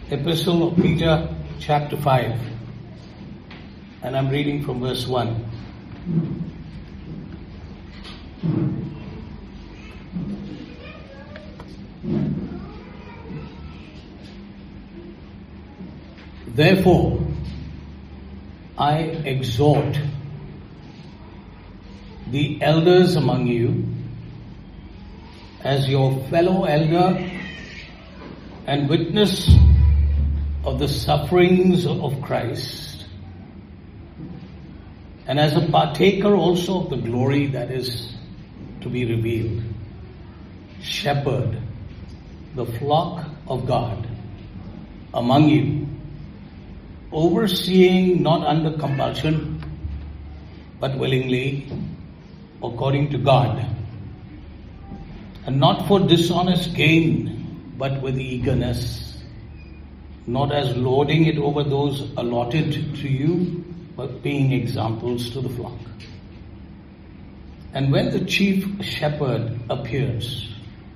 Epistle of Peter, chapter 5, and I'm reading from verse 1. Therefore, I exhort the elders among you as your fellow elder and witness of the sufferings of Christ, and as a partaker also of the glory that is to be revealed. Shepherd the flock of God among you, overseeing not under compulsion, but willingly, according to God, and not for dishonest gain, but with eagerness, not as lording it over those allotted to you, but being examples to the flock. And when the chief shepherd appears,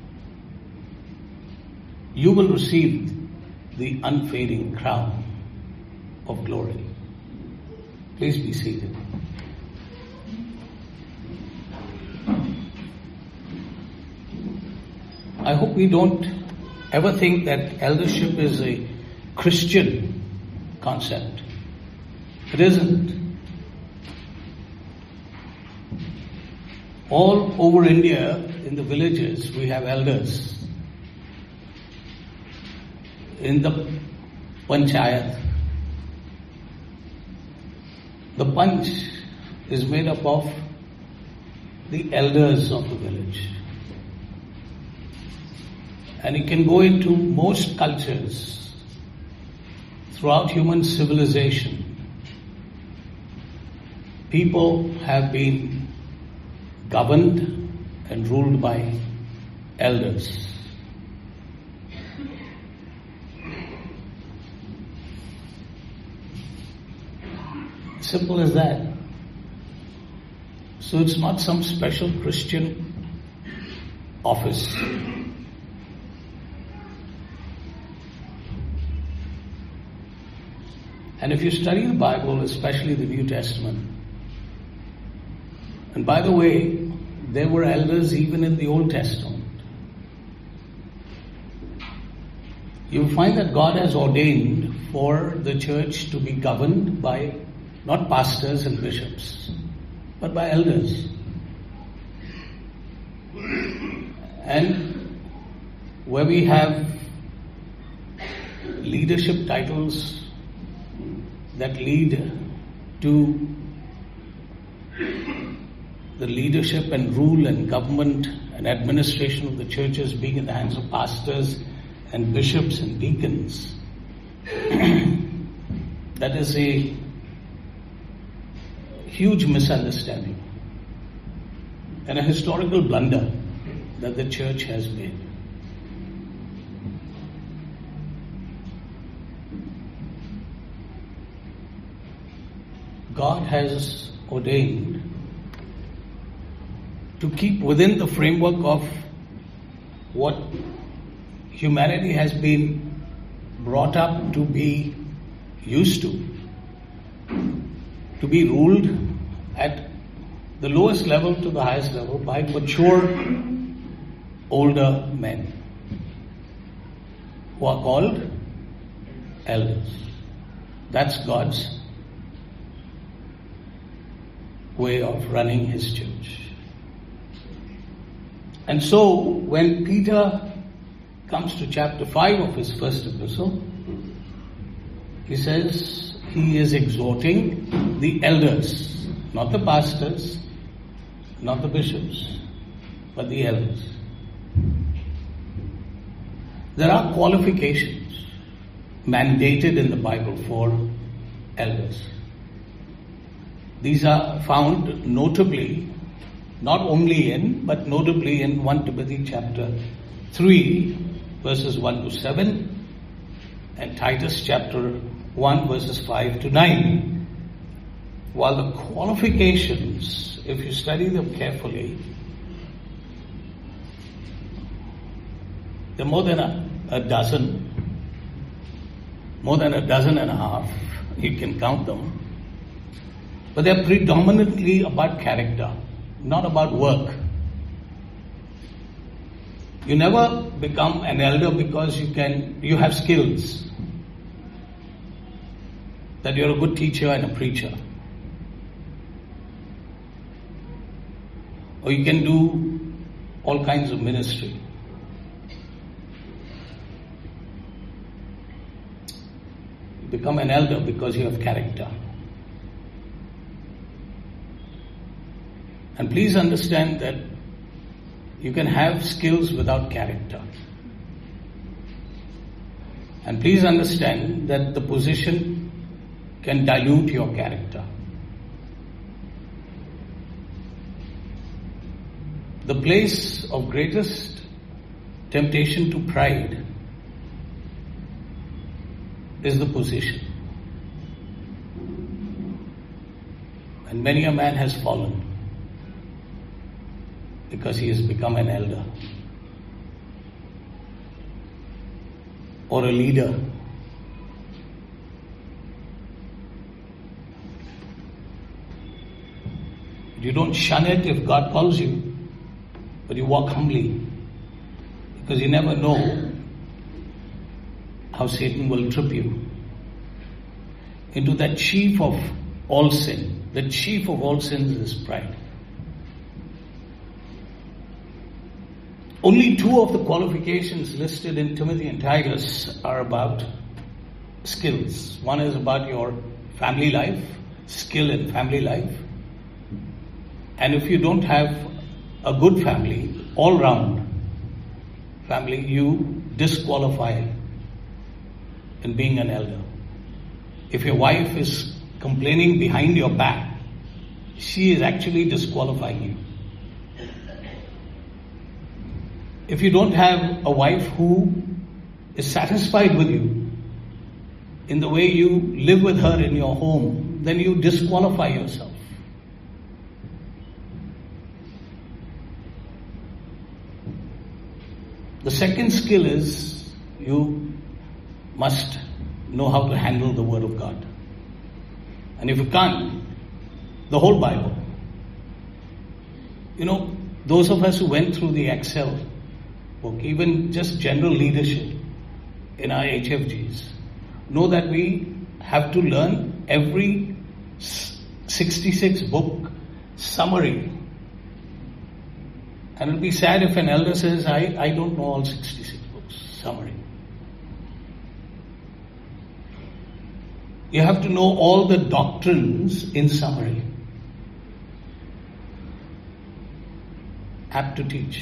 you will receive the unfading crown of glory. Please be seated. I hope we don't ever think that eldership is a Christian concept. It isn't. All over India, in the villages, we have elders. In the panchayat, the panch is made up of the elders of the village. And you can go into most cultures throughout human civilization. People have been governed and ruled by elders. Simple as that. So it's not some special Christian office. And if you study the Bible, especially the New Testament, and by the way, there were elders even in the Old Testament, you'll find that God has ordained for the church to be governed by not pastors and bishops, but by elders. And where we have leadership titles that lead to the leadership and rule and government and administration of the churches being in the hands of pastors and bishops and deacons, that is a huge misunderstanding and a historical blunder that the church has made. God has ordained to keep within the framework of what humanity has been brought up to be used to be ruled at the lowest level to the highest level by mature older men who are called elders. That's God's way of running his church. And so when Peter comes to chapter 5 of his first epistle, he says he is exhorting the elders, not the pastors, not the bishops, but the elders. There are qualifications mandated in the Bible for elders. These are found notably, not only in, but notably in 1 Timothy chapter 3, verses 1 to 7, and Titus chapter 1, verses 5 to 9. While the qualifications, if you study them carefully, there are more than a dozen. more than a dozen and a half. You can count them. But they're predominantly about character, not about work. You never become an elder because you have skills. That you're a good teacher and a preacher. Or you can do all kinds of ministry. You become an elder because you have character. And please understand that you can have skills without character. And please understand that the position can dilute your character. The place of greatest temptation to pride is the position. And many a man has fallen because he has become an elder or a leader. You don't shun it if God calls you, but you walk humbly, because you never know how Satan will trip you into that chief of all sin. The chief of all sins is pride. Only two of the qualifications listed in Timothy and Titus are about skills. One is about your family life, skill in family life. And if you don't have a good family, all-round family, you disqualify in being an elder. If your wife is complaining behind your back, she is actually disqualifying you. If you don't have a wife who is satisfied with you in the way you live with her in your home, then you disqualify yourself. The second skill is you must know how to handle the Word of God. And if you can't, the whole Bible. You know, those of us who went through the Excel book, even just general leadership in our HFGs, know that we have to learn every 66 book summary. And it'll be sad if an elder says, I don't know all 66 books summary. You have to know all the doctrines in summary. Apt to teach.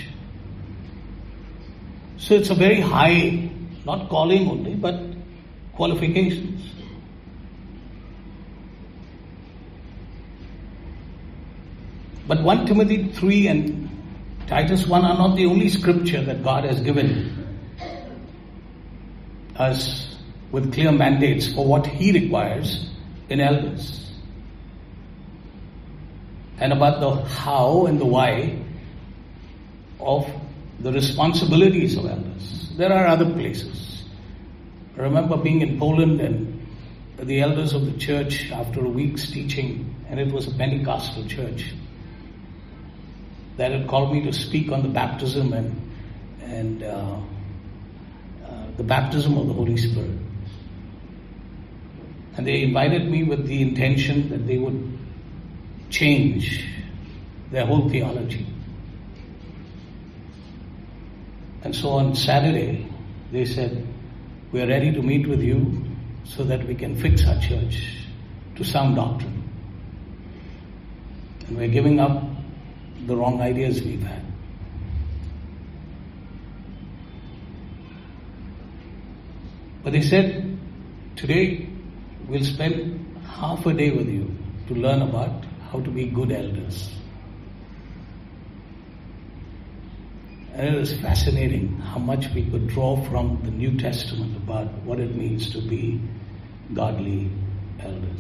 So it's a very high, not calling only, but qualifications. But 1 Timothy 3 and Titus 1 are not the only scripture that God has given us with clear mandates for what He requires in elders. And about the how and the why of the responsibilities of elders. There are other places. I remember being in Poland and the elders of the church, after a week's teaching, and it was a Pentecostal church, that had called me to speak on the baptism and the baptism of the Holy Spirit. And they invited me with the intention that they would change their whole theology. And so on Saturday, they said, we are ready to meet with you so that we can fix our church to sound doctrine. And we're giving up the wrong ideas we've had. But they said, today we'll spend half a day with you to learn about how to be good elders. And it was fascinating how much we could draw from the New Testament about what it means to be godly elders.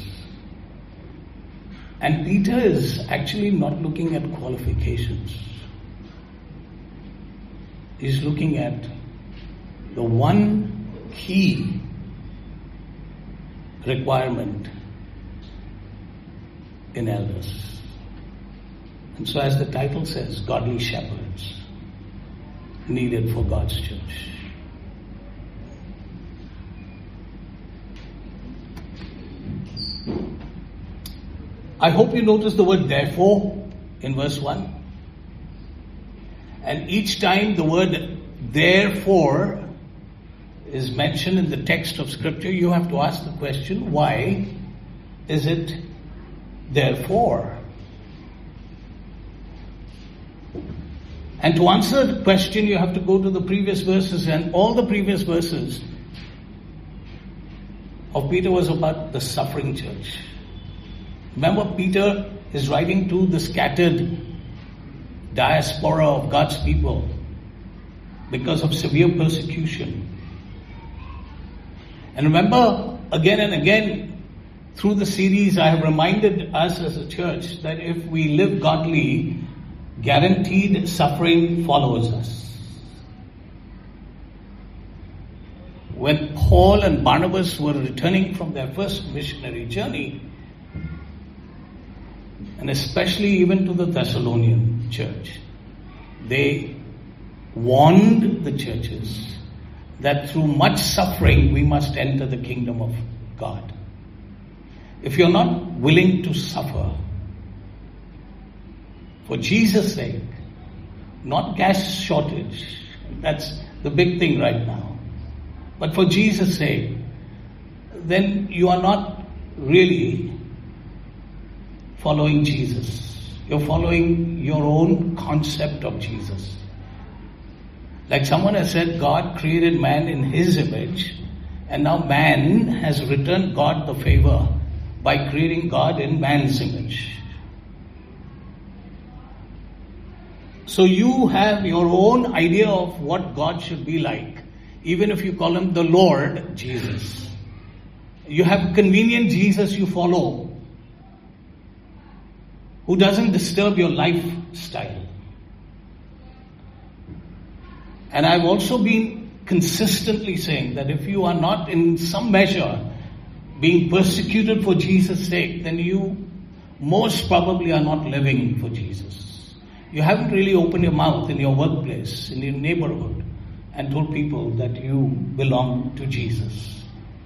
And Peter is actually not looking at qualifications. He's looking at the one key requirement in elders. And so, as the title says, godly shepherds needed for God's church. I hope you notice the word therefore in verse 1. And each time the word therefore is mentioned in the text of Scripture, you have to ask the question, why is it therefore? And to answer the question, you have to go to the previous verses, and all the previous verses of Peter was about the suffering church. Remember, Peter is writing to the scattered diaspora of God's people because of severe persecution. And remember, again and again, through the series, I have reminded us as a church that if we live godly, guaranteed suffering follows us. When Paul and Barnabas were returning from their first missionary journey, and especially even to the Thessalonian church, they warned the churches that through much suffering we must enter the kingdom of God. If you're not willing to suffer for Jesus' sake, not gas shortage, that's the big thing right now, but for Jesus' sake, then you are not really following Jesus. You're following your own concept of Jesus. Like someone has said, God created man in His image, and now man has returned God the favor by creating God in man's image. So you have your own idea of what God should be like, even if you call Him the Lord Jesus. You have a convenient Jesus you follow, who doesn't disturb your lifestyle. And I've also been consistently saying that if you are not in some measure being persecuted for Jesus' sake, then you most probably are not living for Jesus. You haven't really opened your mouth in your workplace, in your neighborhood, and told people that you belong to Jesus.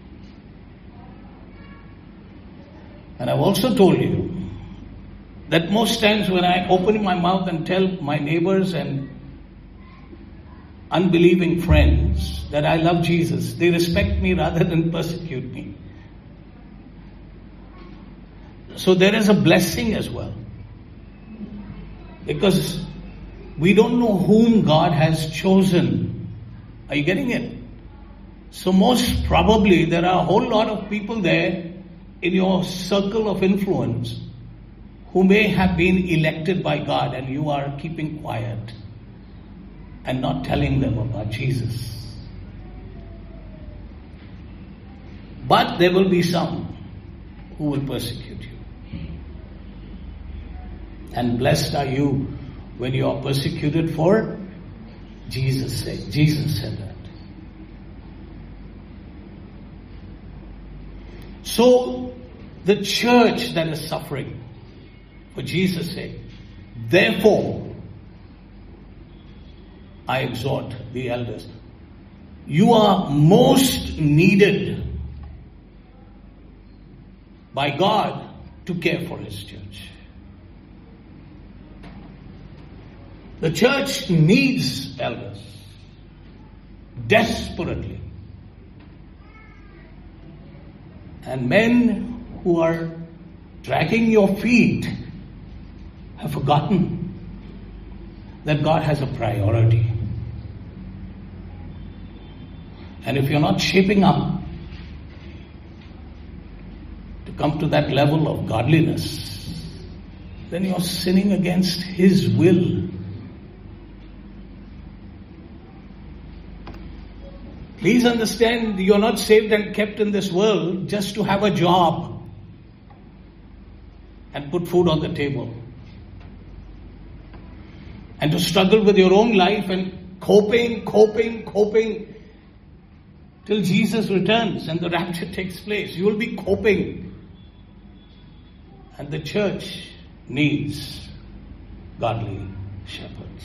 And I've also told you that most times when I open my mouth and tell my neighbors and unbelieving friends that I love Jesus, they respect me rather than persecute me. So there is a blessing as well. Because we don't know whom God has chosen. Are you getting it? So most probably there are a whole lot of people there in your circle of influence who may have been elected by God, and you are keeping quiet and not telling them about Jesus. But there will be some who will persecute you. And blessed are you when you are persecuted for Jesus' sake. Jesus said that. So, the church that is suffering for Jesus' sake, therefore, I exhort the elders, you are most needed by God to care for His church. The church needs elders desperately. And men who are dragging your feet have forgotten that God has a priority. And if you're not shaping up to come to that level of godliness, then you're sinning against His will. Please understand, you're not saved and kept in this world just to have a job and put food on the table, and to struggle with your own life and coping, till Jesus returns and the rapture takes place. You will be coping. And the church needs godly shepherds.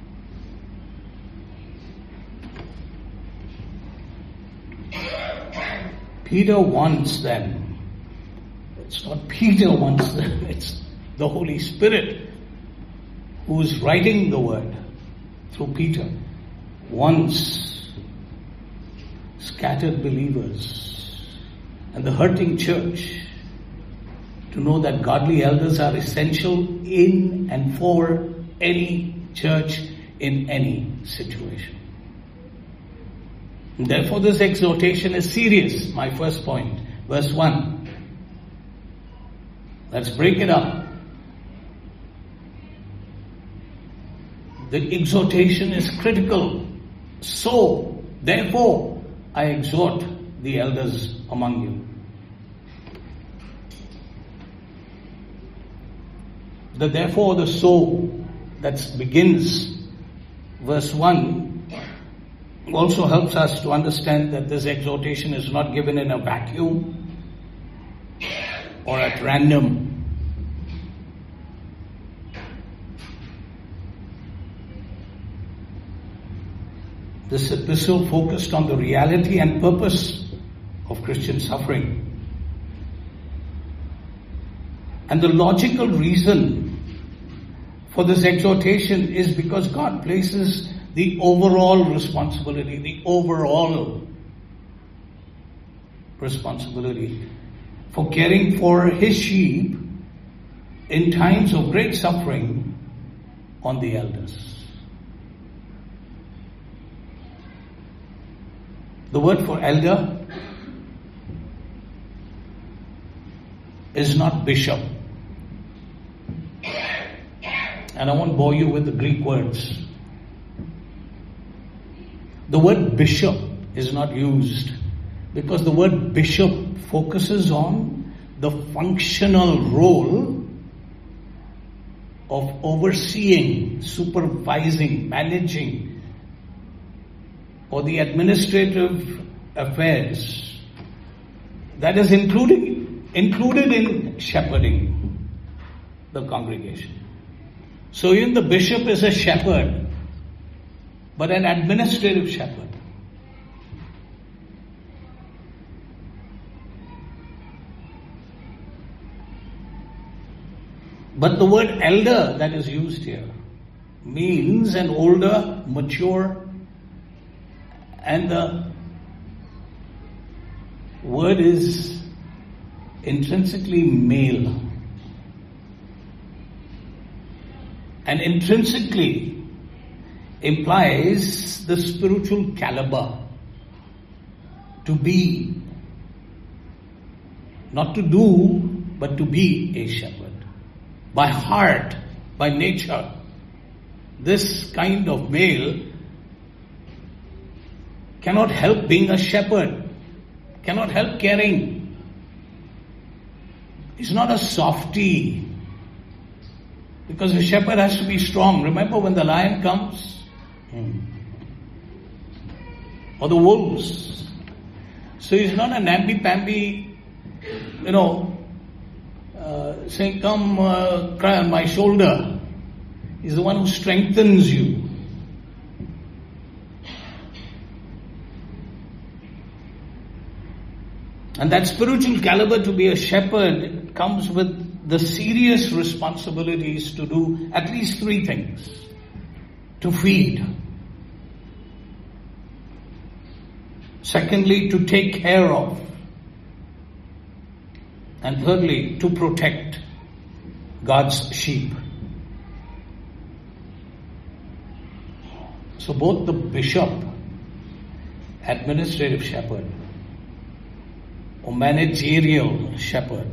Peter wants them. It's not Peter wants them, it's the Holy Spirit who is writing the word through Peter. Wants scattered believers and the hurting church to know that godly elders are essential in and for any church in any situation. And therefore this exhortation is serious. My first point, verse 1. Let's break it up. The exhortation is critical. So, therefore, I exhort the elders among you. The therefore, the so that begins verse 1 also helps us to understand that this exhortation is not given in a vacuum or at random. This epistle focused on the reality and purpose of Christian suffering. And the logical reason for this exhortation is because God places the overall responsibility for caring for His sheep in times of great suffering on the elders. The word for elder is not bishop. And I won't bore you with the Greek words. The word bishop is not used because the word bishop focuses on the functional role of overseeing, supervising, managing, or the administrative affairs that is included in shepherding the congregation. So even the bishop is a shepherd, but an administrative shepherd. But the word elder that is used here means an older, mature, and the word is intrinsically male. And intrinsically implies the spiritual caliber. To be, not to do, but to be a shepherd. By heart, by nature, this kind of male cannot help being a shepherd, cannot help caring. He's not a softie. Because the shepherd has to be strong. Remember when the lion comes? Or the wolves. So he's not a namby-pamby, saying, come cry on my shoulder. He's the one who strengthens you. And that spiritual caliber to be a shepherd comes with the serious responsibilities to do at least three things. To feed. Secondly, to take care of. And thirdly, to protect God's sheep. So both the bishop, administrative shepherd, or managerial shepherd.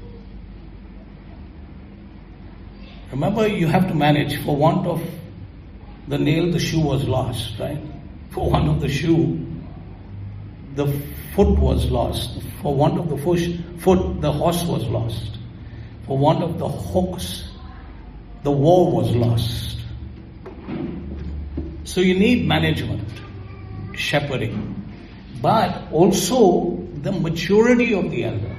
Remember, you have to manage. For want of the nail, the shoe was lost, right? For want of the shoe, the foot was lost. For want of the foot, the horse was lost. For want of the hooks, the war was lost. So you need management, shepherding. but also the maturity of the elder.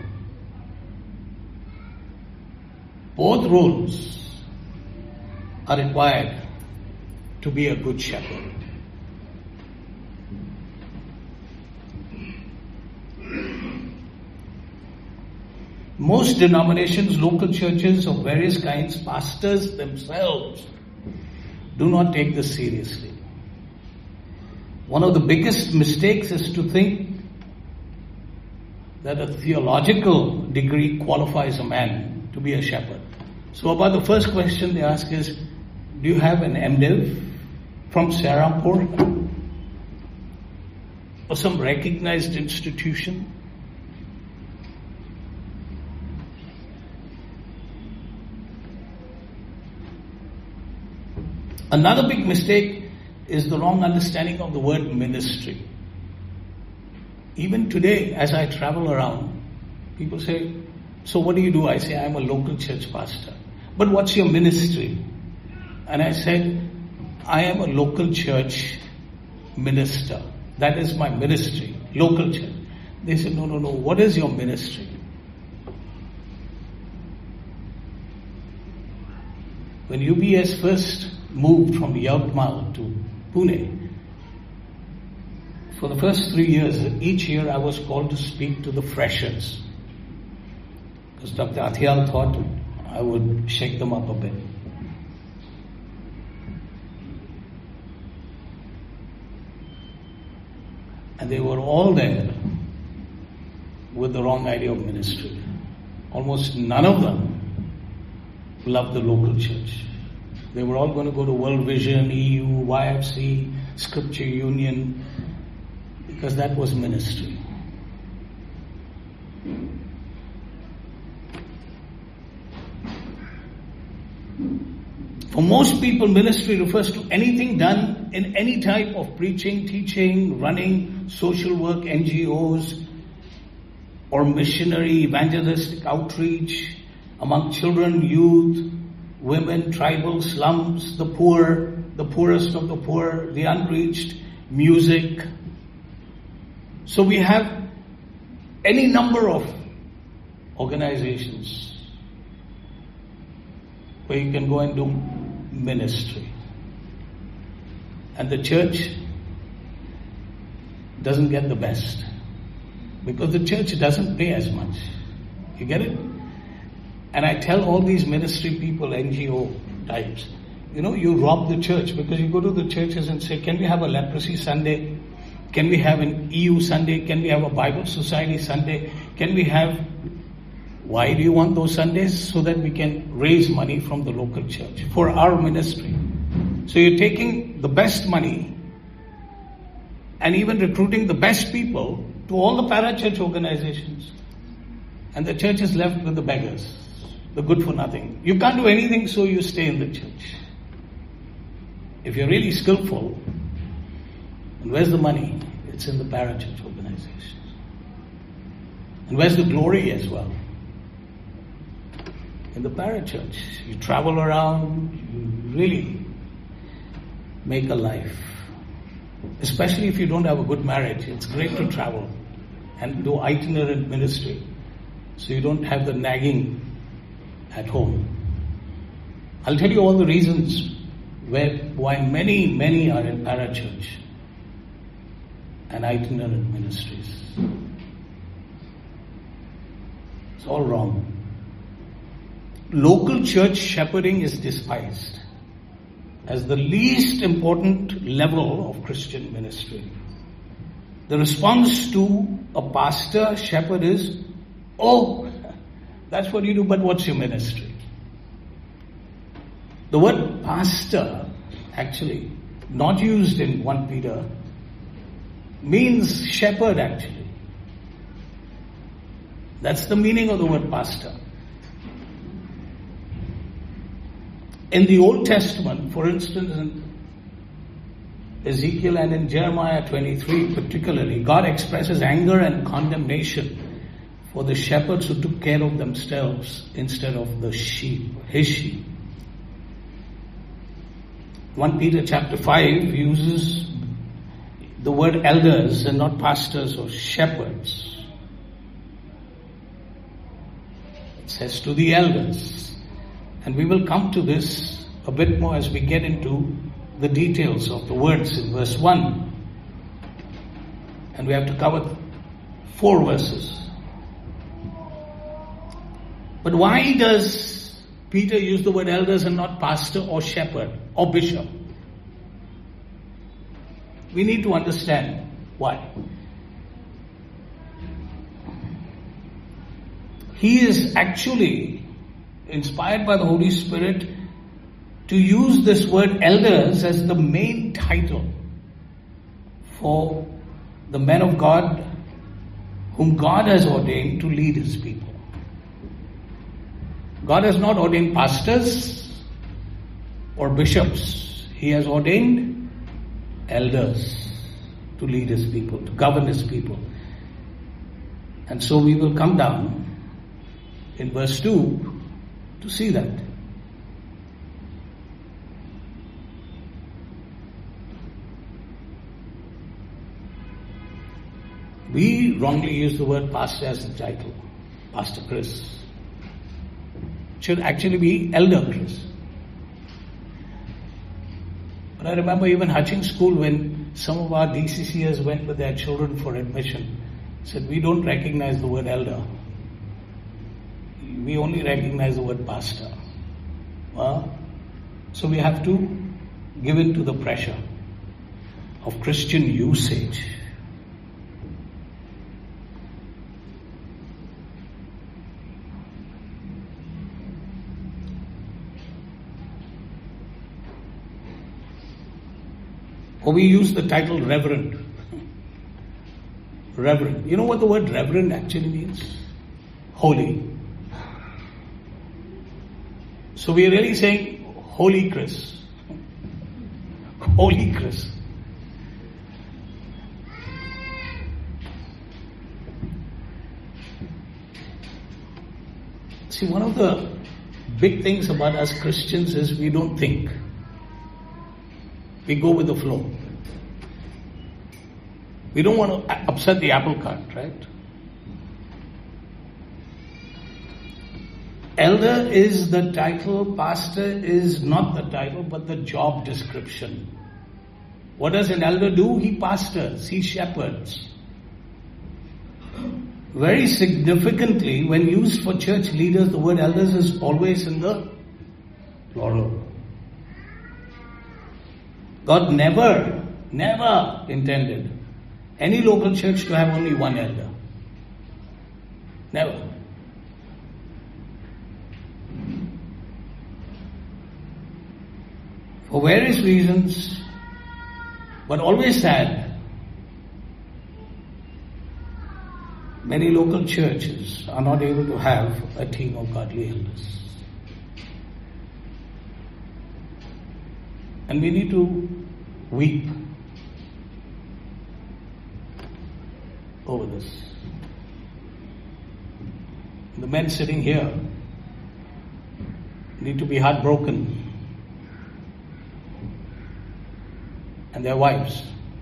Both roles are required to be a good shepherd. Most denominations, local churches of various kinds, pastors themselves do not take this seriously. One of the biggest mistakes is to think that a theological degree qualifies a man to be a shepherd. So about the first question they ask is, do you have an MDiv from Serampore or some recognized institution? Another big mistake is the wrong understanding of the word ministry. Even today, as I travel around, people say, so what do you do? I say, I'm a local church pastor. But what's your ministry? And I said, I am a local church minister. That is my ministry, local church. They said, no, what is your ministry? When UBS first moved from Yavatmal to Pune, for the first 3 years, each year I was called to speak to the freshers. Because Dr. Athial thought I would shake them up a bit. And they were all there with the wrong idea of ministry. Almost none of them loved the local church. They were all going to go to World Vision, EU, YFC, Scripture Union, because that was ministry. For most people, ministry refers to anything done in any type of preaching, teaching, running, social work, NGOs, or missionary, evangelistic outreach among children, youth, women, tribal slums, the poor, the poorest of the poor, the unreached, music. So we have any number of organizations where you can go and do ministry. And the church doesn't get the best because the church doesn't pay as much. You get it? And I tell all these ministry people, NGO types, you rob the church because you go to the churches and say, can we have a leprosy Sunday? Can we have an EU Sunday? Can we have a Bible Society Sunday? Can we have... Why do you want those Sundays? So that we can raise money from the local church for our ministry. So you're taking the best money and even recruiting the best people to all the parachurch organizations. And the church is left with the beggars, the good for nothing. You can't do anything, so you stay in the church. If you're really skillful, and where's the money? It's in the parachurch organizations. And where's the glory as well? In the parachurch. You travel around, you really make a life. Especially if you don't have a good marriage, it's great to travel and do itinerant ministry. So you don't have the nagging at home. I'll tell you all the reasons why many are in parachurch and itinerant ministries. It's all wrong. Local church shepherding is despised as the least important level of Christian ministry. The response to a pastor, shepherd is, oh, that's what you do, but what's your ministry? The word pastor, actually, not used in 1 Peter, means shepherd actually. That's the meaning of the word pastor. In the Old Testament, for instance, in Ezekiel and in Jeremiah 23 particularly, God expresses anger and condemnation for the shepherds who took care of themselves instead of the sheep, his sheep. 1 Peter chapter 5 uses the word elders and not pastors or shepherds. It says to the elders. And we will come to this a bit more as we get into the details of the words in verse 1. And we have to cover 4 verses. But why does Peter use the word elders and not pastor or shepherd or bishop? We need to understand why. He is actually inspired by the Holy Spirit to use this word elders as the main title for the men of God whom God has ordained to lead His people. God has not ordained pastors or bishops. He has ordained elders to lead His people, to govern His people. And so we will come down in verse 2 to see that. We wrongly use the word pastor as the title. Pastor Chris. It should actually be Elder Chris. But I remember even Hutchings School, when some of our DCCers went with their children for admission, said, we don't recognize the word elder. We only recognize the word pastor. So we have to give in to the pressure of Christian usage. Or we use the title reverend. Reverend. You know what the word reverend actually means? Holy. So we are really saying, Holy Chris. Holy Chris. See, one of the big things about us Christians is we don't think. We go with the flow. We don't want to upset the apple cart, right? Elder is the title, pastor is not the title, but the job description. What does an elder do? He pastors, he shepherds. Very significantly, when used for church leaders, the word elders is always in the plural. God never intended any local church to have only one elder. Never. For various reasons, but always sad, many local churches are not able to have a team of godly elders. And we need to weep over this. The men sitting here need to be heartbroken, and their wives.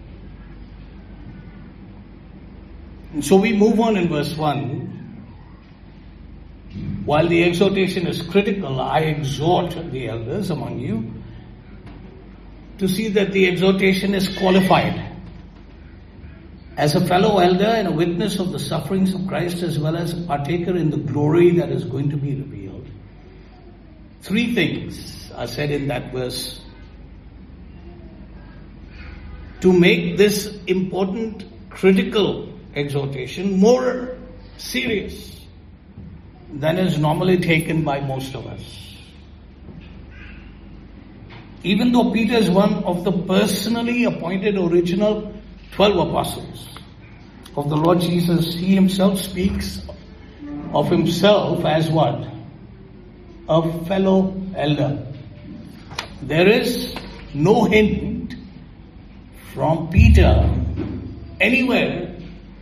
And so we move on in verse 1. While the exhortation is critical, I exhort the elders among you to see that the exhortation is qualified as a fellow elder and a witness of the sufferings of Christ, as well as a partaker in the glory that is going to be revealed. 3 things are said in that verse to make this important, critical exhortation more serious than is normally taken by most of us. Even though Peter is one of the personally appointed original 12 apostles of the Lord Jesus, he himself speaks of himself as what? A fellow elder. There is no hint from Peter anywhere,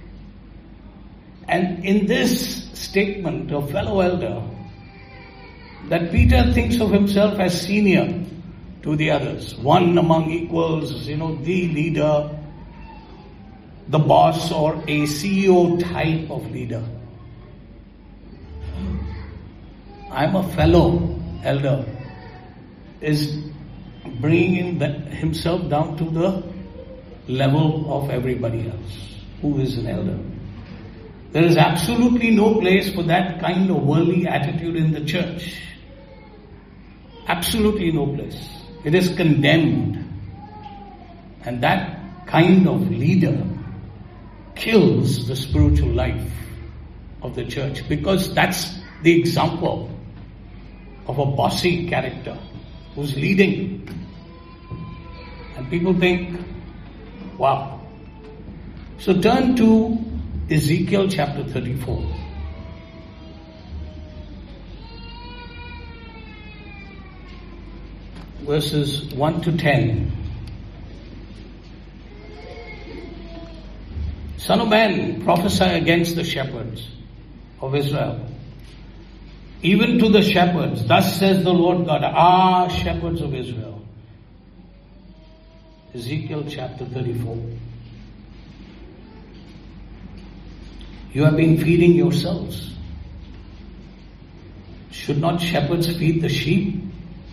and in this statement of fellow elder, that Peter thinks of himself as senior to the others, one among equals, the leader, the boss or a CEO type of leader. I'm a fellow elder is bringing himself down to the level of everybody else who is an elder. There is absolutely no place for that kind of worldly attitude in the church. Absolutely no place. It is condemned. And that kind of leader kills the spiritual life of the church, because that's the example of a bossy character who's leading. And people think, wow. So turn to Ezekiel chapter 34. Verses 1 to 10. Son of man, prophesy against the shepherds of Israel. Even to the shepherds, thus says the Lord God, shepherds of Israel. Ezekiel chapter 34. You have been feeding yourselves. Should not shepherds feed the sheep?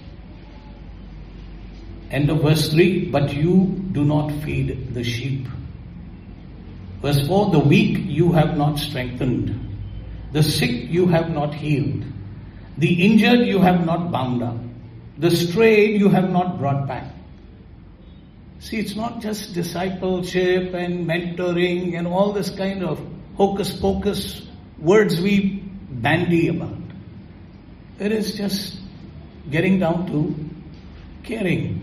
End of verse 3. But you do not feed the sheep. Verse 4. The weak you have not strengthened. The sick you have not healed. The injured you have not bound up. The strayed you have not brought back. See, it's not just discipleship and mentoring and all this kind of hocus pocus words we bandy about. It is just getting down to caring.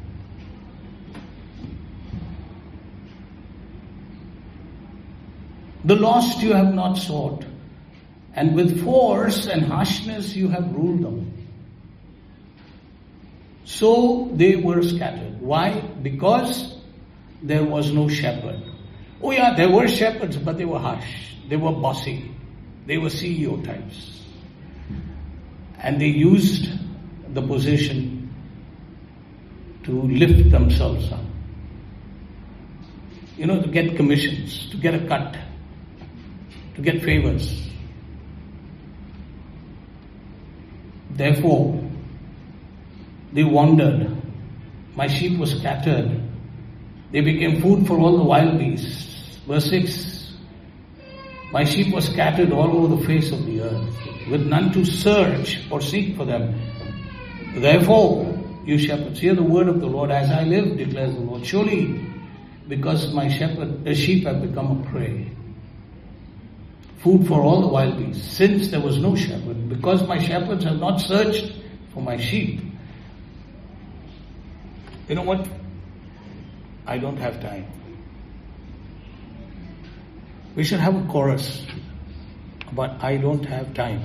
The lost you have not sought, and with force and harshness you have ruled them. So they were scattered. Why? Because there was no shepherd. Oh yeah, there were shepherds, but they were harsh. They were bossy. They were CEO types. And they used the position to lift themselves up. To get commissions, to get a cut, to get favors. Therefore, they wandered. My sheep were scattered. They became food for all the wild beasts. Verse 6. My sheep were scattered all over the face of the earth, with none to search or seek for them. Therefore, you shepherds, hear the word of the Lord. As I live, declares the Lord, surely because my sheep have become a prey, food for all the wild beasts, since there was no shepherd, because my shepherds have not searched for my sheep. You know what? I don't have time. We should have a chorus, but I don't have time.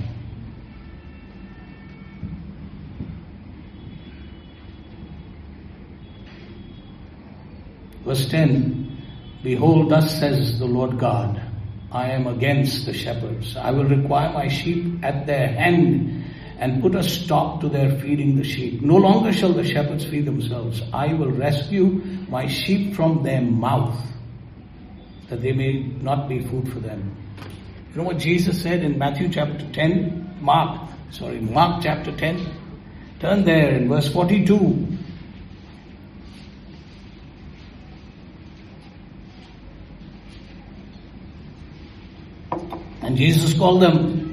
Verse 10, behold, thus says the Lord God, I am against the shepherds. I will require my sheep at their hand and put a stop to their feeding the sheep. No longer shall the shepherds feed themselves. I will rescue my sheep from their mouth, that they may not be food for them. You know what Jesus said in Matthew chapter 10? Mark chapter 10. Turn there in verse 42. And Jesus called them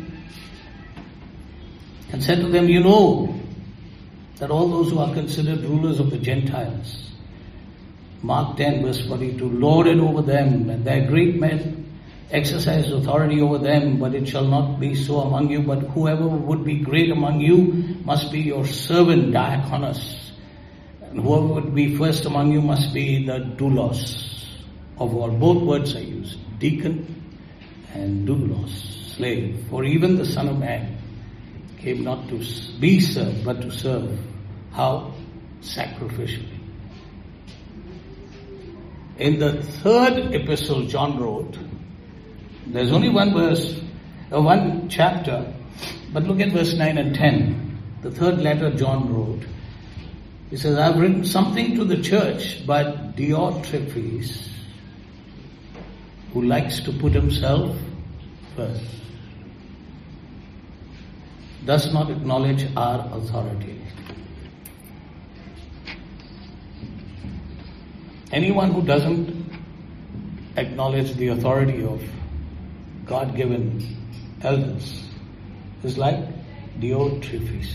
and said to them, you know that all those who are considered rulers of the Gentiles, Mark 10 verse 42, lord it over them, and their great men exercise authority over them, but it shall not be so among you, but whoever would be great among you must be your servant, diakonos, and whoever would be first among you must be the doulos of all. Both words are used, deacon and doulos, slave. For even the Son of Man came not to be served, but to serve. How? Sacrificially. In the third epistle John wrote, there's only one chapter, but look at verse 9 and 10. The third letter John wrote. He says, I've written something to the church, but Diotrephes, who likes to put himself first, does not acknowledge our authority. Anyone who doesn't acknowledge the authority of God-given elders is like Diotrephes.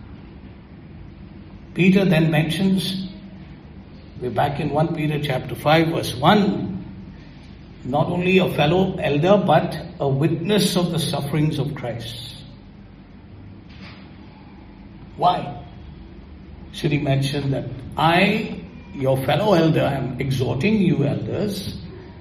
Peter then mentions, we're back in 1 Peter chapter 5 verse 1, not only a fellow elder but a witness of the sufferings of Christ. Why should he mention that I, your fellow elder, am exhorting you elders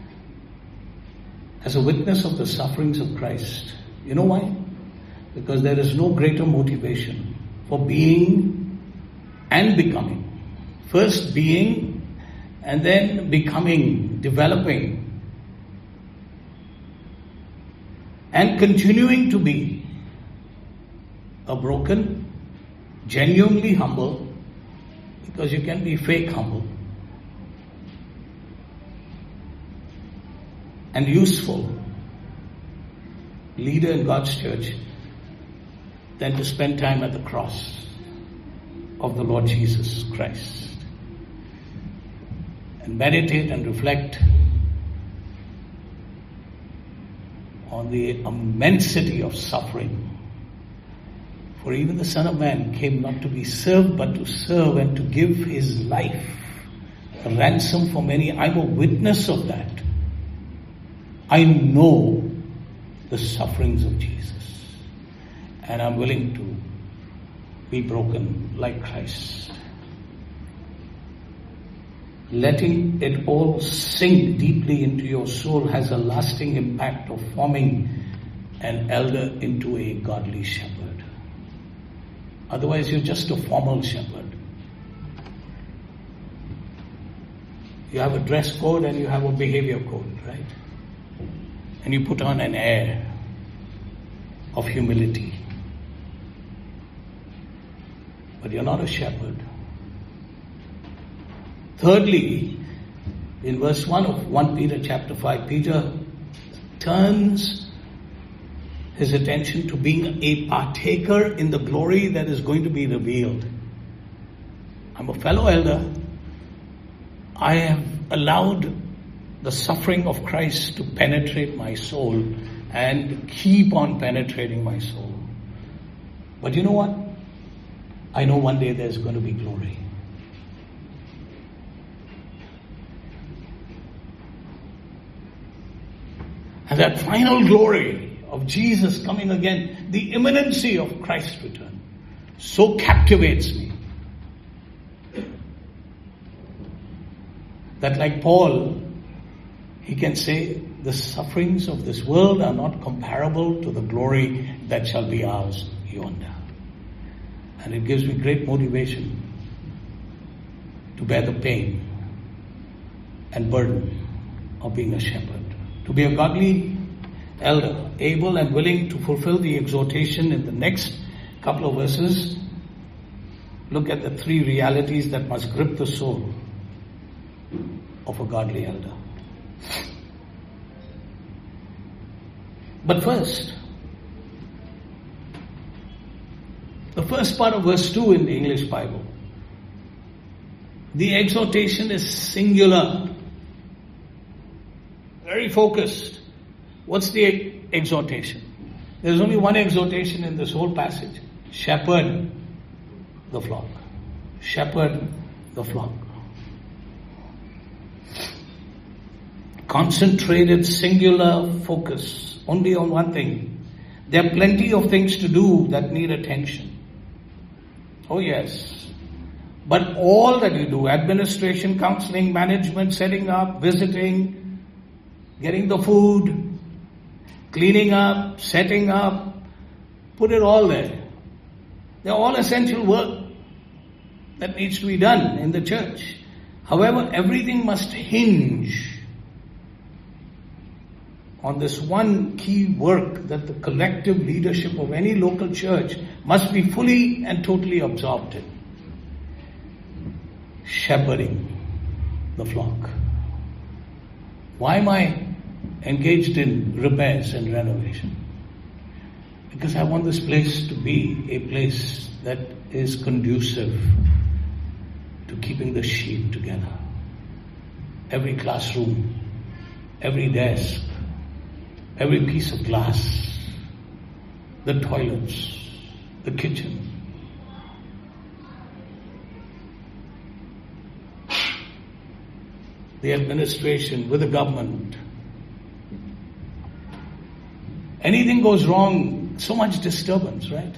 as a witness of the sufferings of Christ? You know why? Because there is no greater motivation for being and becoming. First being and then becoming, developing, and continuing to be a broken, genuinely humble, because you can be fake humble, and useful leader in God's church than to spend time at the cross of the Lord Jesus Christ and meditate and reflect on the immensity of suffering. For even the Son of Man came not to be served but to serve and to give his life a ransom for many. I'm a witness of that. I know the sufferings of Jesus, and I'm willing to be broken like Christ. Letting it all sink deeply into your soul has a lasting impact of forming an elder into a godly shepherd. Otherwise, you're just a formal shepherd. You have a dress code and you have a behavior code, right? And you put on an air of humility. But you're not a shepherd. Thirdly, in verse 1 of 1 Peter chapter 5, Peter turns his attention to being a partaker in the glory that is going to be revealed. I'm a fellow elder. I have allowed the suffering of Christ to penetrate my soul and keep on penetrating my soul. But you know what? I know one day there's going to be glory. And that final glory of Jesus coming again, the imminency of Christ's return, so captivates me that, like Paul, he can say, the sufferings of this world are not comparable to the glory that shall be ours yonder. And it gives me great motivation to bear the pain and burden of being a shepherd. To be a godly elder, able and willing to fulfill the exhortation in the next couple of verses. Look at the three realities that must grip the soul of a godly elder. But first, the first part of verse 2 in the English Bible, the exhortation is singular, very focused. What's the exhortation? There's only one exhortation in this whole passage. Shepherd the flock. Shepherd the flock. Concentrated, singular focus only on one thing. There are plenty of things to do that need attention. Oh yes. But all that you do, administration, counseling, management, setting up, visiting, getting the food, cleaning up, setting up, put it all there. They're all essential work that needs to be done in the church. However, everything must hinge on this one key work that the collective leadership of any local church must be fully and totally absorbed in. Shepherding the flock. Why am I engaged in repairs and renovation. Because I want this place to be a place that is conducive to keeping the sheep together. Every classroom, every desk, every piece of glass, the toilets, the kitchen. The administration, with the government. Anything goes wrong, so much disturbance, right?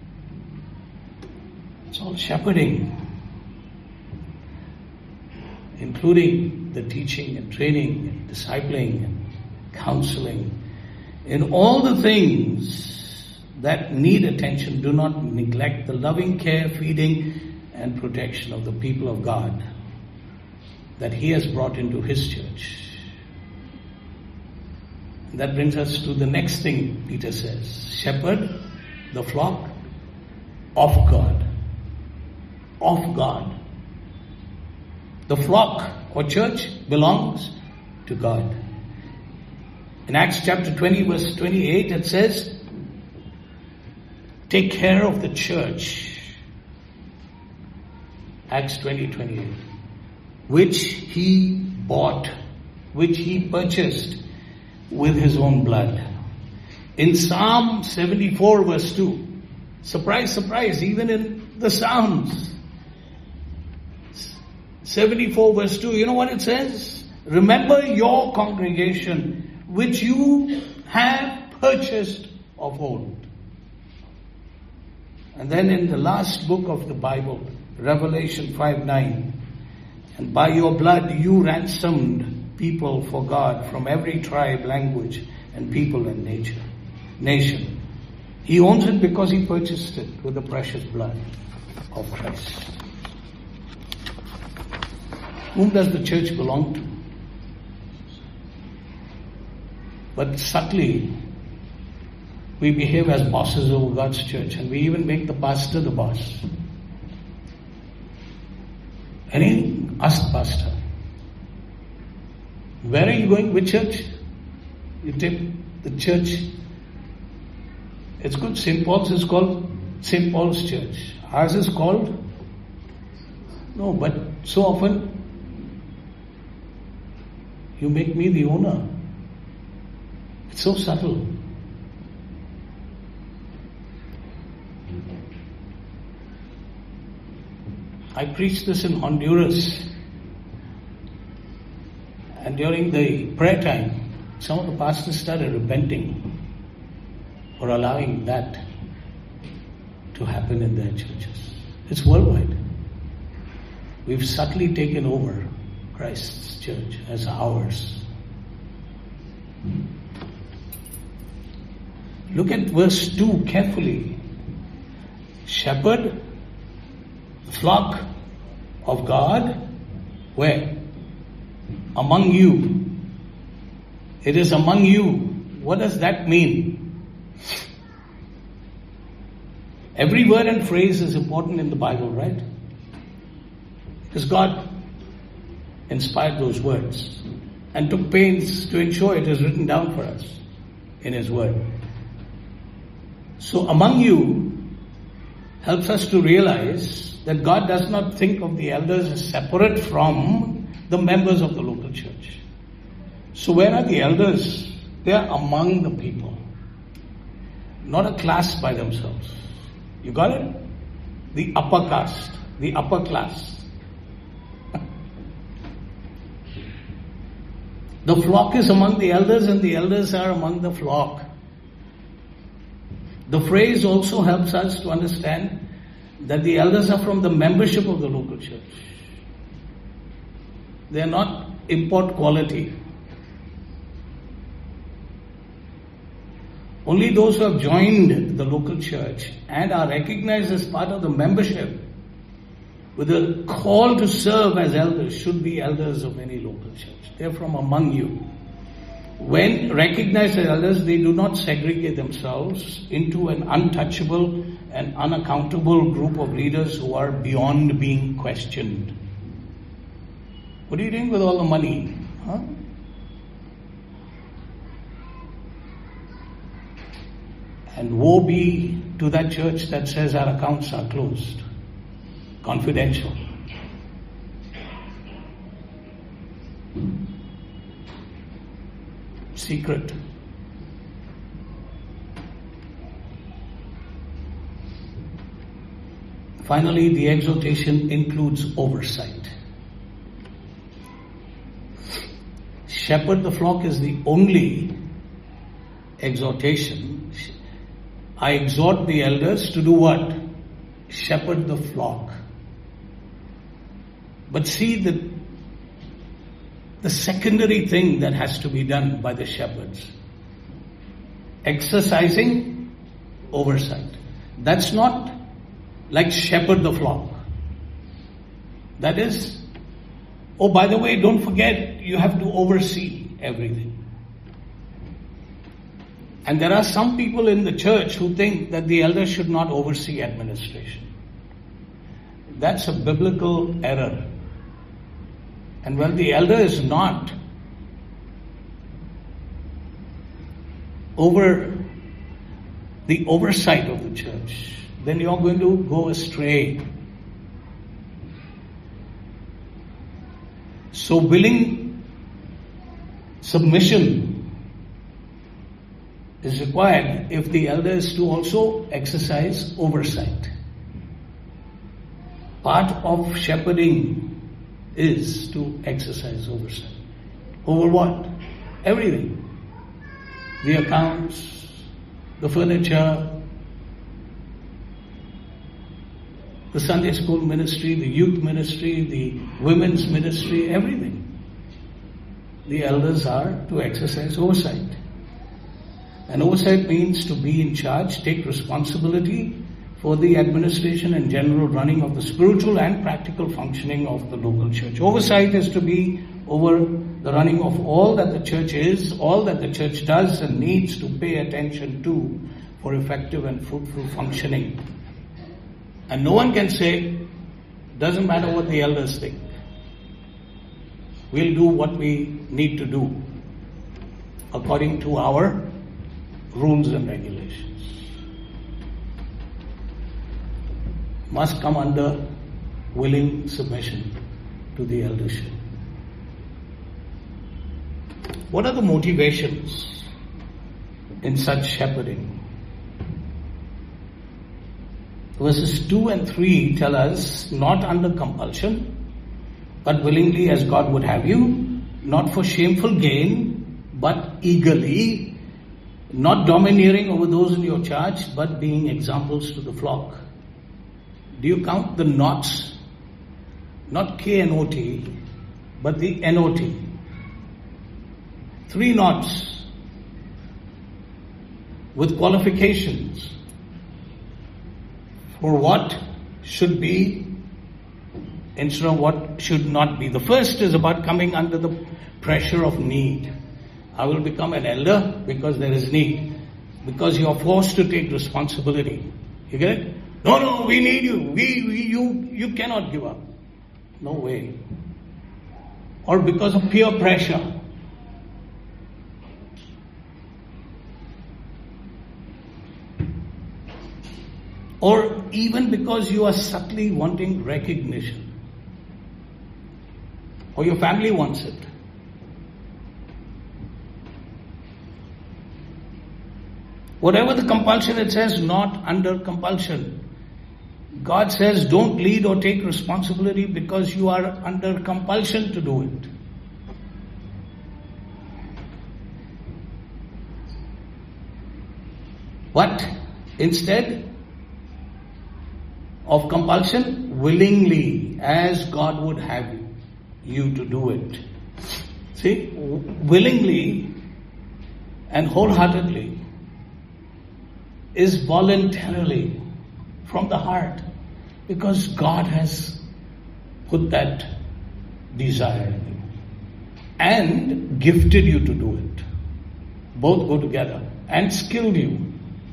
It's all shepherding, including the teaching and training and discipling and counseling. In all the things that need attention, do not neglect the loving care, feeding, and protection of the people of God that He has brought into His church. And that brings us to the next thing Peter says. Shepherd the flock of God. Of God. The flock or church belongs to God. In Acts chapter 20 verse 28 it says, take care of the church. Acts 20:28. Which He bought, which He purchased with His own blood. In Psalm 74 verse 2, surprise, surprise, even in the Psalms, 74 verse 2, you know what it says? Remember your congregation, which you have purchased of old. And then in the last book of the Bible, Revelation 5:9, and by your blood you ransomed people for God from every tribe, language, and people and nation. He owns it because He purchased it with the precious blood of Christ. Whom does the church belong to? But subtly, we behave as bosses over God's church, and we even make the pastor the boss. Ask pastor, where are you going? Which church? You take the church. It's good. St. Paul's is called St. Paul's Church. Ours is called? No, but so often you make me the owner. It's so subtle. I preached this in Honduras, and during the prayer time, some of the pastors started repenting for allowing that to happen in their churches. It's worldwide. We've subtly taken over Christ's church as ours. Look at verse 2 carefully. Shepherd, flock of God, where? Among you. It is among you. What does that mean? Every word and phrase is important in the Bible, right? Because God inspired those words and took pains to ensure it is written down for us in His Word. So among you helps us to realize that God does not think of the elders as separate from the members of the local church. So where are the elders? They are among the people, not a class by themselves. You got it? The upper caste, the upper class. The flock is among the elders and the elders are among the flock. The phrase also helps us to understand that the elders are from the membership of the local church. They are not import quality. Only those who have joined the local church and are recognized as part of the membership with a call to serve as elders should be elders of any local church. They are from among you. When recognized as elders, they do not segregate themselves into an untouchable and unaccountable group of leaders who are beyond being questioned. What are you doing with all the money? Huh? And woe be to that church that says our accounts are closed, confidential. Secret. Finally, the exhortation includes oversight. Shepherd the flock is the only exhortation. I exhort the elders to do what? Shepherd the flock. But see the secondary thing that has to be done by the shepherds. Exercising oversight. That's not like shepherd the flock. That is, oh, by the way, don't forget, you have to oversee everything. And there are some people in the church who think that the elders should not oversee administration. That's a biblical error. And when the elder is not over the oversight of the church, then you're going to go astray. So willing submission is required if the elder is to also exercise oversight. Part of shepherding is to exercise oversight. Over what? Everything. The accounts, the furniture, the Sunday school ministry, the youth ministry, the women's ministry, everything. The elders are to exercise oversight. And oversight means to be in charge, take responsibility for the administration and general running of the spiritual and practical functioning of the local church. Oversight is to be over the running of all that the church is, all that the church does and needs to pay attention to for effective and fruitful functioning. And no one can say, doesn't matter what the elders think. We'll do what we need to do according to our rules and regulations. Must come under willing submission to the eldership. What are the motivations in such shepherding? Verses 2 and 3 tell us, not under compulsion, but willingly as God would have you, not for shameful gain, but eagerly, not domineering over those in your charge, but being examples to the flock. Do you count the knots? Not K-N-O-T, but the N-O-T. 3 knots with qualifications for what should be instead of what should not be. The first is about coming under the pressure of need. I will become an elder because there is need. Because you are forced to take responsibility. You get it? No, we need you. You cannot give up. No way. Or because of peer pressure. Or even because you are subtly wanting recognition. Or your family wants it. Whatever the compulsion, it says not under compulsion. God says don't lead or take responsibility because you are under compulsion to do it. But instead of compulsion, willingly, as God would have you to do it. See, willingly and wholeheartedly is voluntarily from the heart, because God has put that desire in you and gifted you to do it. Both go together, and skilled you.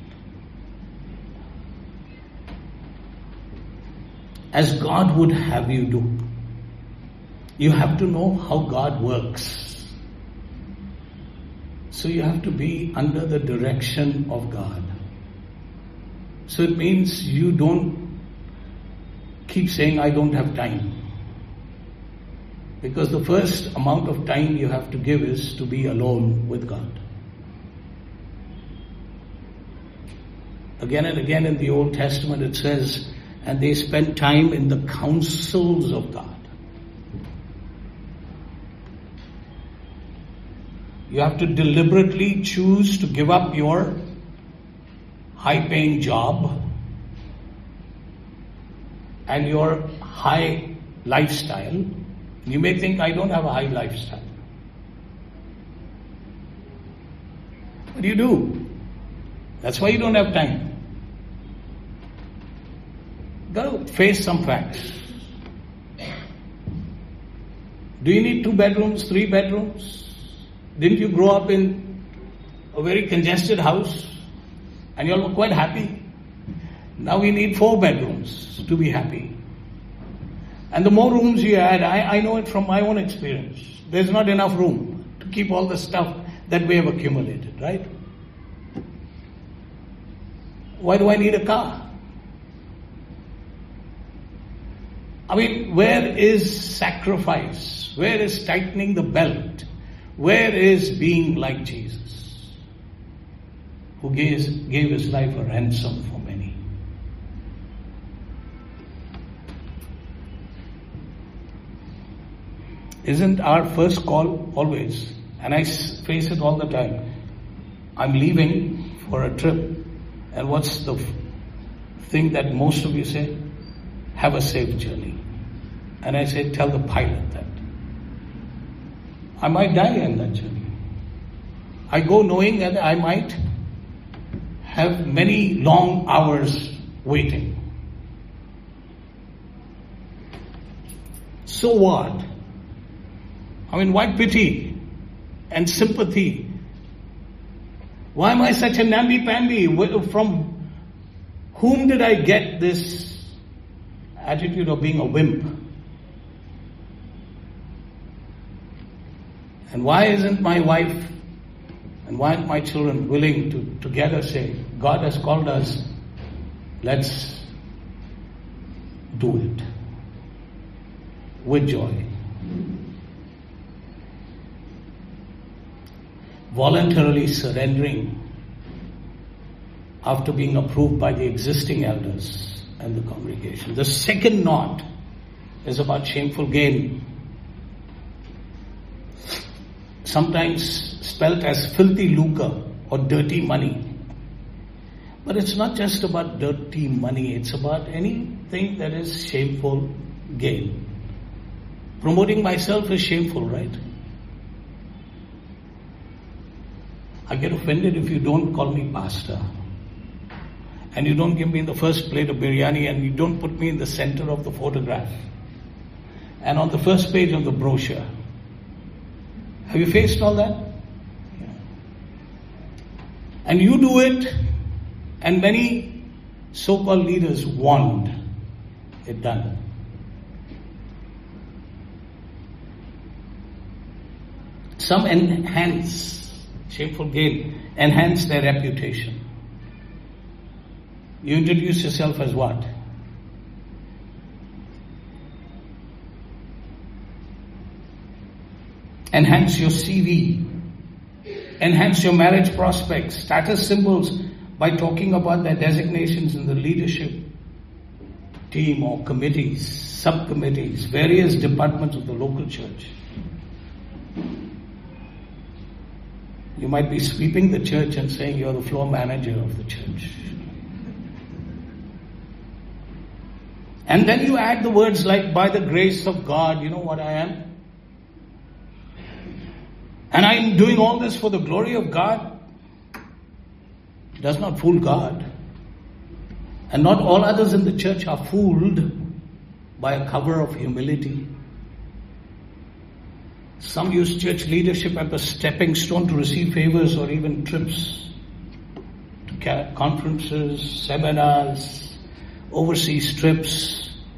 As God would have you do. You have to know how God works. So you have to be under the direction of God. So it means you don't keep saying, I don't have time. Because the first amount of time you have to give is to be alone with God. Again and again in the Old Testament it says, and they spent time in the counsels of God. You have to deliberately choose to give up your high-paying job and your high lifestyle. You may think, I don't have a high lifestyle. But you do. That's why you don't have time. Got to face some facts. Do you need 2 bedrooms, 3 bedrooms? Didn't you grow up in a very congested house and you're quite happy? Now we need 4 bedrooms to be happy. And the more rooms you add, I know it from my own experience. There's not enough room to keep all the stuff that we have accumulated, right? Why do I need a car? I mean, where is sacrifice? Where is tightening the belt? Where is being like Jesus, who gave his life a ransom for many? Isn't our first call always, and I face it all the time, I'm leaving for a trip, and what's the thing that most of you say? Have a safe journey. And I say, tell the pilot that. I might die in that journey. I go knowing that I might have many long hours waiting. So what? I mean, why pity and sympathy? Why am I such a namby-pamby? From whom did I get this attitude of being a wimp? And why isn't my wife and why aren't my children willing to together say, God has called us, let's do it with joy. Voluntarily surrendering after being approved by the existing elders and the congregation. The second knot is about shameful gain. Sometimes spelt as filthy lucre or dirty money. But it's not just about dirty money, it's about anything that is shameful gain. Promoting myself is shameful, right? I get offended if you don't call me pastor. And you don't give me the first plate of biryani and you don't put me in the center of the photograph. And on the first page of the brochure. Have you faced all that? Yeah. And you do it, and many so-called leaders want it done. Some enhance, shameful gain, enhance their reputation. You introduce yourself as what? Enhance your CV. Enhance your marriage prospects. Status symbols by talking about their designations in the leadership team or committees, subcommittees, various departments of the local church. You might be sweeping the church and saying you're the floor manager of the church. And then you add the words like, by the grace of God, you know what I am? And I'm doing all this for the glory of God. It does not fool God. And not all others in the church are fooled by a cover of humility. Some use church leadership as a stepping stone to receive favors or even trips to conferences, seminars, overseas trips.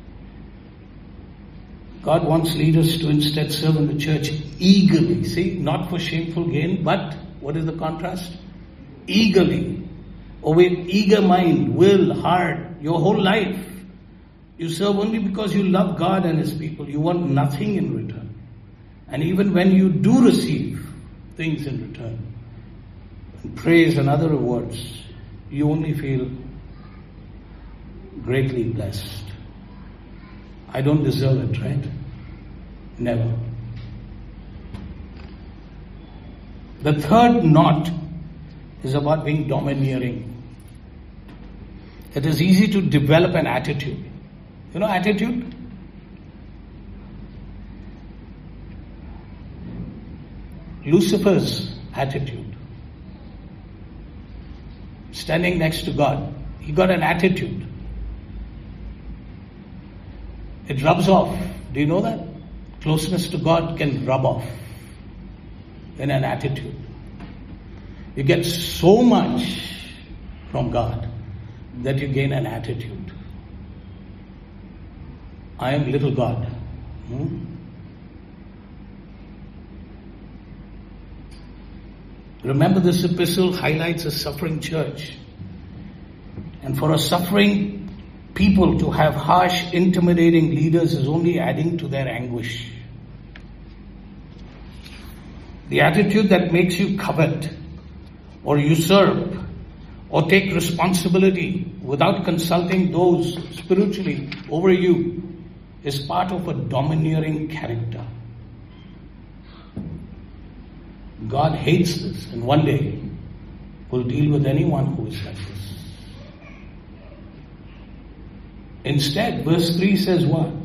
God wants leaders to instead serve in the church eagerly. See, not for shameful gain, but what is the contrast? Eagerly, or with eager mind, will, heart, your whole life. You serve only because you love God and His people. You want nothing in return. And even when you do receive things in return, praise and other rewards, you only feel greatly blessed. I don't deserve it, right? Never. The third knot is about being domineering. It is easy to develop an attitude. You know attitude? Lucifer's attitude. Standing next to God, he got an attitude. It rubs off. Do you know that? Closeness to God can rub off in an attitude. You get so much from God that you gain an attitude. I am little God. Remember, this epistle highlights a suffering church. And for a suffering people to have harsh, intimidating leaders is only adding to their anguish. The attitude that makes you covet or usurp or take responsibility without consulting those spiritually over you is part of a domineering character. God hates this, and one day will deal with anyone who is like this. Instead, verse 3 says what?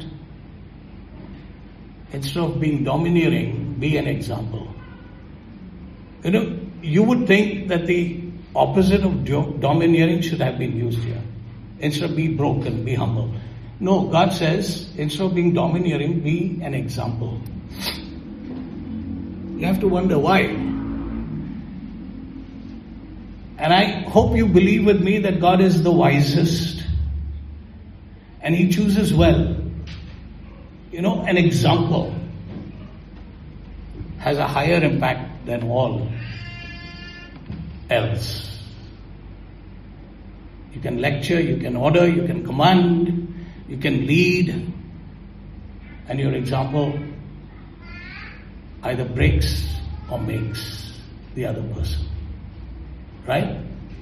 Instead of being domineering, be an example. You know, you would think that the opposite of domineering should have been used here. Instead of be broken, be humble. No, God says, instead of being domineering, be an example. You have to wonder why. And I hope you believe with me that God is the wisest. And He chooses well. You know, an example has a higher impact than all else. You can lecture, you can order, you can command, you can lead, and your example either breaks or makes the other person. Right?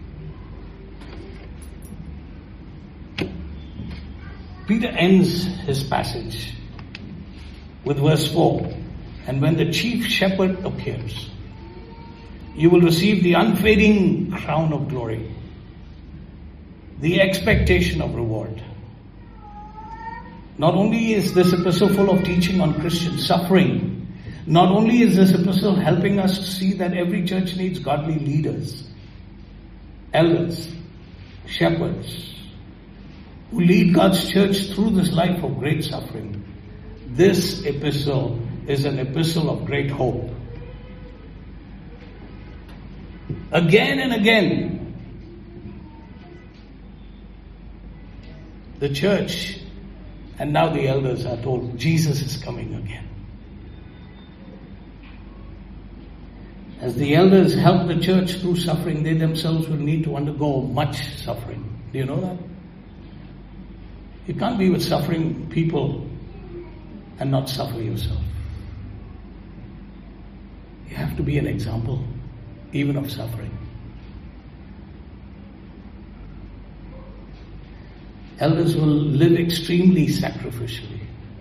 Peter ends his passage with verse 4. And when the chief shepherd appears, you will receive the unfading crown of glory, the expectation of reward. Not only is this epistle full of teaching on Christian suffering, not only is this epistle helping us to see that every church needs godly leaders, elders, shepherds, who lead God's church through this life of great suffering. This epistle is an epistle of great hope. Again and again, the church and now the elders are told Jesus is coming again. As the elders help the church through suffering, they themselves will need to undergo much suffering. Do you know that? You can't be with suffering people and not suffer yourself. You have to be an example, even of suffering. Elders will live extremely sacrificially.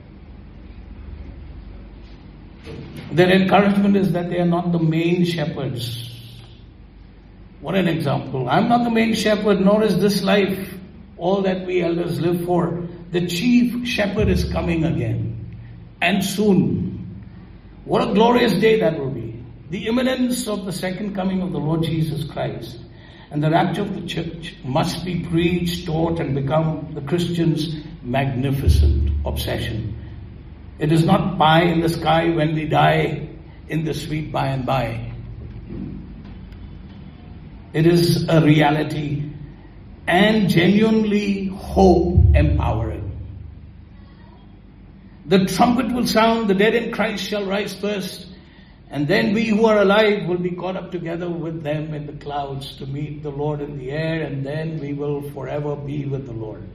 Their encouragement is that they are not the main shepherds. What an example. I'm not the main shepherd, nor is this life all that we elders live for. The chief shepherd is coming again, and soon. What a glorious day that will be. The imminence of the second coming of the Lord Jesus Christ and the rapture of the church must be preached, taught, and become the Christian's magnificent obsession. It is not pie in the sky when we die in the sweet by and by. It is a reality and genuinely hope empowering. The trumpet will sound, the dead in Christ shall rise first, And then we who are alive will be caught up together with them in the clouds to meet the Lord in the air, and then we will forever be with the Lord.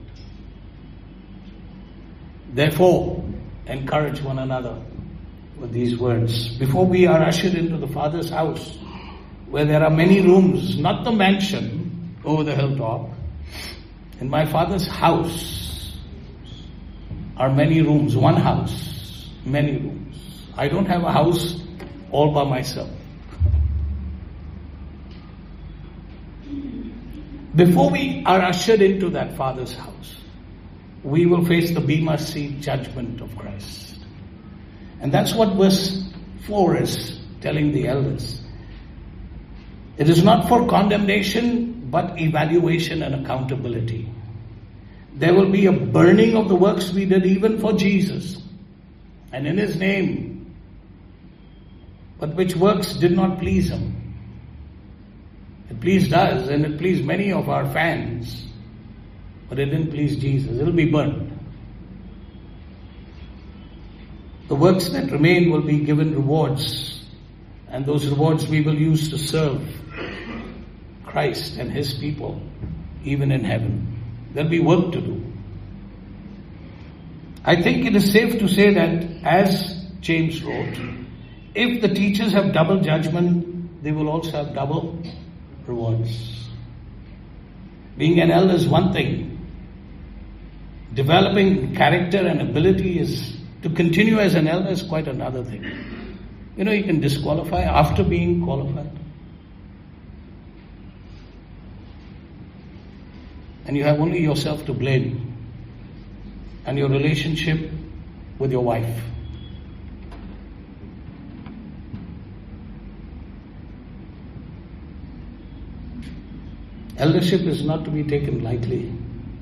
Therefore, encourage one another with these words. Before we are ushered into the Father's house, where there are many rooms, not the mansion over the hilltop. In my Father's house are many rooms, one house, many rooms. I don't have a house all by myself. Before we are ushered into that Father's house, we will face the Bema Seat judgment of Christ. And that's what verse 4 is telling the elders. It is not for condemnation, but evaluation and accountability. There will be a burning of the works we did even for Jesus and in His name, but which works did not please Him. It pleased us and it pleased many of our fans, but it didn't please Jesus. It will be burned. The works that remain will be given rewards, and those rewards we will use to serve Christ and His people, even in heaven. There'll be work to do. I think it is safe to say that, as James wrote, if the teachers have double judgment, they will also have double rewards. Being an elder is one thing. Developing character and ability is to continue as an elder is quite another thing. You know, you can disqualify after being qualified. And you have only yourself to blame and your relationship with your wife. Eldership is not to be taken lightly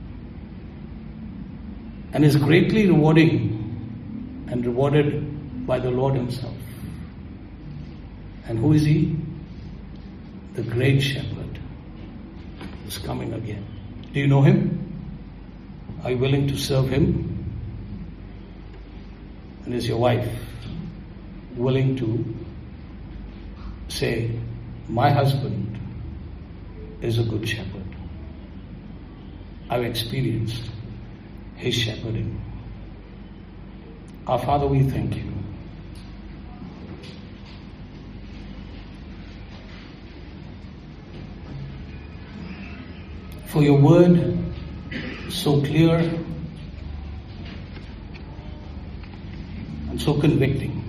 and is greatly rewarding and rewarded by the Lord Himself. And who is He? The great shepherd is coming again. Do you know Him? Are you willing to serve Him? And is your wife willing to say, my husband is a good shepherd. I've experienced His shepherding. Our Father, we thank You. For Your word so clear and so convicting.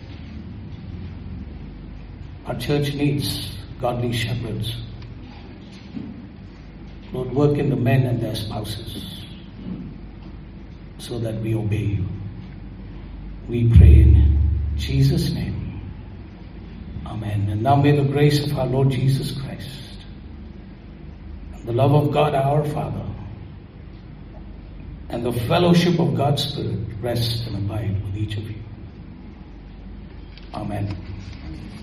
Our church needs godly shepherds. Lord, work in the men and their spouses so that we obey You. We pray in Jesus' name. Amen. And now may the grace of our Lord Jesus Christ, the love of God our Father, and the fellowship of God's Spirit rest and abide with each of you. Amen.